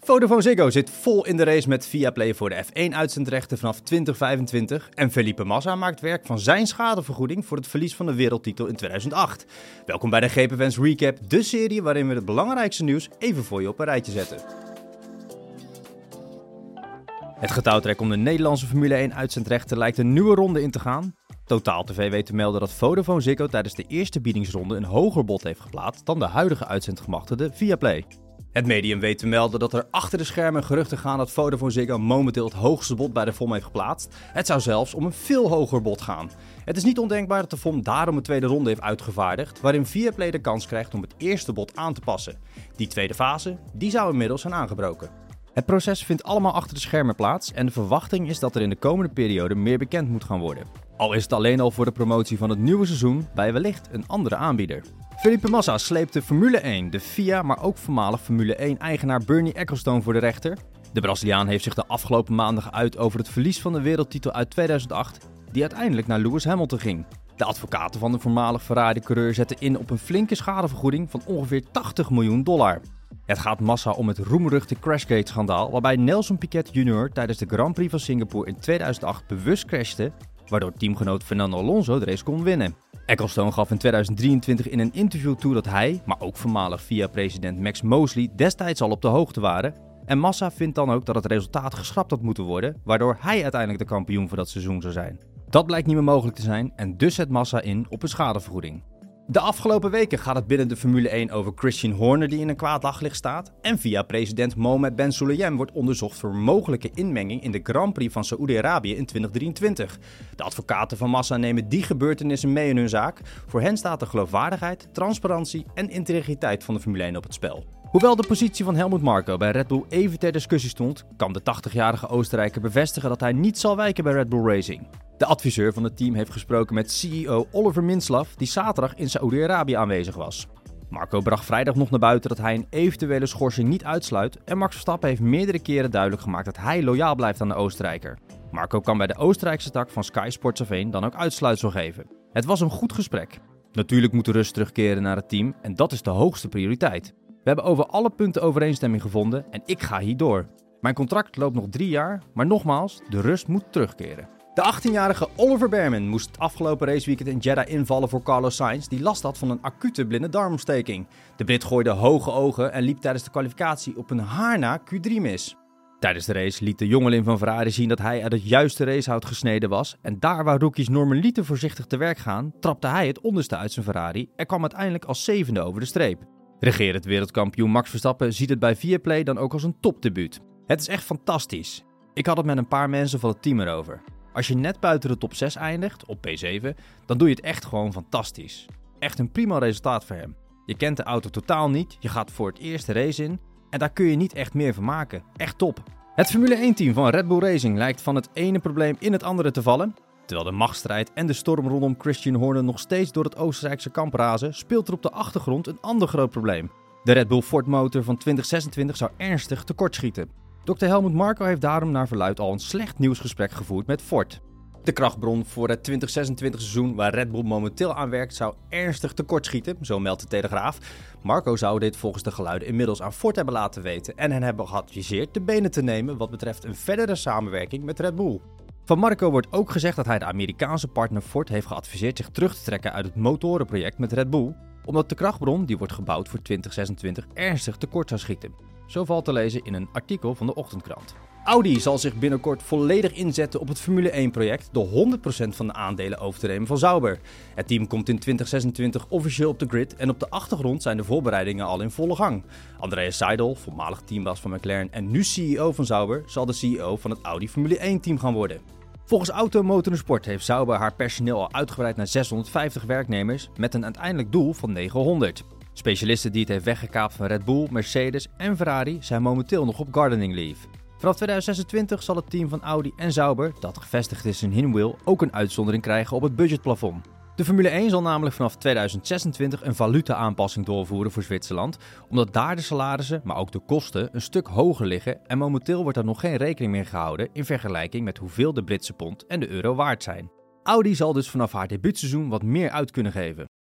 Vodafone Ziggo zit vol in de race met Viaplay voor de F1-uitzendrechten vanaf 2025 en Felipe Massa maakt werk van zijn schadevergoeding voor het verlies van de wereldtitel in 2008. Welkom bij de GP Fans Recap, de serie waarin we het belangrijkste nieuws even voor je op een rijtje zetten. Het getouwtrek om de Nederlandse Formule 1-uitzendrechten lijkt een nieuwe ronde in te gaan. Totaal TV weet te melden dat Vodafone Ziggo tijdens de eerste biedingsronde een hoger bod heeft geplaatst dan de huidige uitzendgemachtigde Viaplay. Het medium weet te melden dat er achter de schermen geruchten gaan dat Vodafone Ziggo momenteel het hoogste bod bij de FOM heeft geplaatst. Het zou zelfs om een veel hoger bod gaan. Het is niet ondenkbaar dat de FOM daarom een tweede ronde heeft uitgevaardigd, waarin Viaplay de kans krijgt om het eerste bod aan te passen. Die tweede fase, die zou inmiddels zijn aangebroken. Het proces vindt allemaal achter de schermen plaats en de verwachting is dat er in de komende periode meer bekend moet gaan worden. Al is het alleen al voor de promotie van het nieuwe seizoen bij wellicht een andere aanbieder. Felipe Massa sleept de Formule 1, de FIA, maar ook voormalig Formule 1-eigenaar Bernie Ecclestone voor de rechter. De Braziliaan heeft zich de afgelopen maanden geuit over het verlies van de wereldtitel uit 2008, die uiteindelijk naar Lewis Hamilton ging. De advocaten van de voormalig Ferrari-coureur zetten in op een flinke schadevergoeding van ongeveer $80 miljoen. Het gaat Massa om het roemruchte Crashgate-schandaal, waarbij Nelson Piquet Jr. tijdens de Grand Prix van Singapore in 2008 bewust crashte, waardoor teamgenoot Fernando Alonso de race kon winnen. Ecclestone gaf in 2023 in een interview toe dat hij, maar ook voormalig FIA-president Max Mosley, destijds al op de hoogte waren. En Massa vindt dan ook dat het resultaat geschrapt had moeten worden, waardoor hij uiteindelijk de kampioen voor dat seizoen zou zijn. Dat blijkt niet meer mogelijk te zijn en dus zet Massa in op een schadevergoeding. De afgelopen weken gaat het binnen de Formule 1 over Christian Horner die in een kwaad daglicht staat. En via president Mohammed Ben Sulayem wordt onderzocht voor mogelijke inmenging in de Grand Prix van Saoedi-Arabië in 2023. De advocaten van Massa nemen die gebeurtenissen mee in hun zaak. Voor hen staat de geloofwaardigheid, transparantie en integriteit van de Formule 1 op het spel. Hoewel de positie van Helmut Marko bij Red Bull even ter discussie stond, kan de 80-jarige Oostenrijker bevestigen dat hij niet zal wijken bij Red Bull Racing. De adviseur van het team heeft gesproken met CEO Oliver Mintzlaff, die zaterdag in Saoedi-Arabië aanwezig was. Marko bracht vrijdag nog naar buiten dat hij een eventuele schorsing niet uitsluit en Max Verstappen heeft meerdere keren duidelijk gemaakt dat hij loyaal blijft aan de Oostenrijker. Marko kan bij de Oostenrijkse tak van Sky Sports F1 dan ook uitsluitsel geven. Het was een goed gesprek. Natuurlijk moet de rust terugkeren naar het team en dat is de hoogste prioriteit. We hebben over alle punten overeenstemming gevonden en ik ga hier door. Mijn contract loopt nog 3 jaar, maar nogmaals, de rust moet terugkeren. De 18-jarige Oliver Bearman moest het afgelopen raceweekend in Jeddah invallen voor Carlos Sainz, die last had van een acute blinde darmontsteking. De Brit gooide hoge ogen en liep tijdens de kwalificatie op een haar na Q3 mis. Tijdens de race liet de jongeling van Ferrari zien dat hij uit het juiste racehout gesneden was en daar waar rookies normaliter voorzichtig te werk gaan, trapte hij het onderste uit zijn Ferrari en kwam uiteindelijk als 7e over de streep. Regerend wereldkampioen Max Verstappen ziet het bij Viaplay dan ook als een topdebuut. Het is echt fantastisch. Ik had het met een paar mensen van het team erover. Als je net buiten de top 6 eindigt, op P7, dan doe je het echt gewoon fantastisch. Echt een prima resultaat voor hem. Je kent de auto totaal niet, je gaat voor het eerst de race in en daar kun je niet echt meer van maken. Echt top. Het Formule 1-team van Red Bull Racing lijkt van het ene probleem in het andere te vallen. Terwijl de machtsstrijd en de storm rondom Christian Horner nog steeds door het Oostenrijkse kamp razen, speelt er op de achtergrond een ander groot probleem. De Red Bull Ford motor van 2026 zou ernstig tekortschieten. Dr. Helmut Marko heeft daarom naar verluidt al een slecht nieuwsgesprek gevoerd met Ford. De krachtbron voor het 2026 seizoen waar Red Bull momenteel aan werkt zou ernstig tekortschieten, zo meldt de Telegraaf. Marko zou dit volgens de geluiden inmiddels aan Ford hebben laten weten en hen hebben geadviseerd de benen te nemen wat betreft een verdere samenwerking met Red Bull. Van Marko wordt ook gezegd dat hij de Amerikaanse partner Ford heeft geadviseerd zich terug te trekken uit het motorenproject met Red Bull, omdat de krachtbron die wordt gebouwd voor 2026 ernstig tekort zou schieten. Zo valt te lezen in een artikel van de Ochtendkrant. Audi zal zich binnenkort volledig inzetten op het Formule 1-project door 100% van de aandelen over te nemen van Sauber. Het team komt in 2026 officieel op de grid en op de achtergrond zijn de voorbereidingen al in volle gang. Andreas Seidel, voormalig teambaas van McLaren en nu CEO van Sauber, zal de CEO van het Audi Formule 1-team gaan worden. Volgens Auto, Motor en Sport heeft Sauber haar personeel al uitgebreid naar 650 werknemers met een uiteindelijk doel van 900. Specialisten die het heeft weggekaapt van Red Bull, Mercedes en Ferrari zijn momenteel nog op gardening leave. Vanaf 2026 zal het team van Audi en Sauber, dat gevestigd is in Hinwil, ook een uitzondering krijgen op het budgetplafond. De Formule 1 zal namelijk vanaf 2026 een valuta-aanpassing doorvoeren voor Zwitserland, omdat daar de salarissen, maar ook de kosten, een stuk hoger liggen en momenteel wordt er nog geen rekening mee gehouden in vergelijking met hoeveel de Britse pond en de euro waard zijn. Audi zal dus vanaf haar debuutseizoen wat meer uit kunnen geven.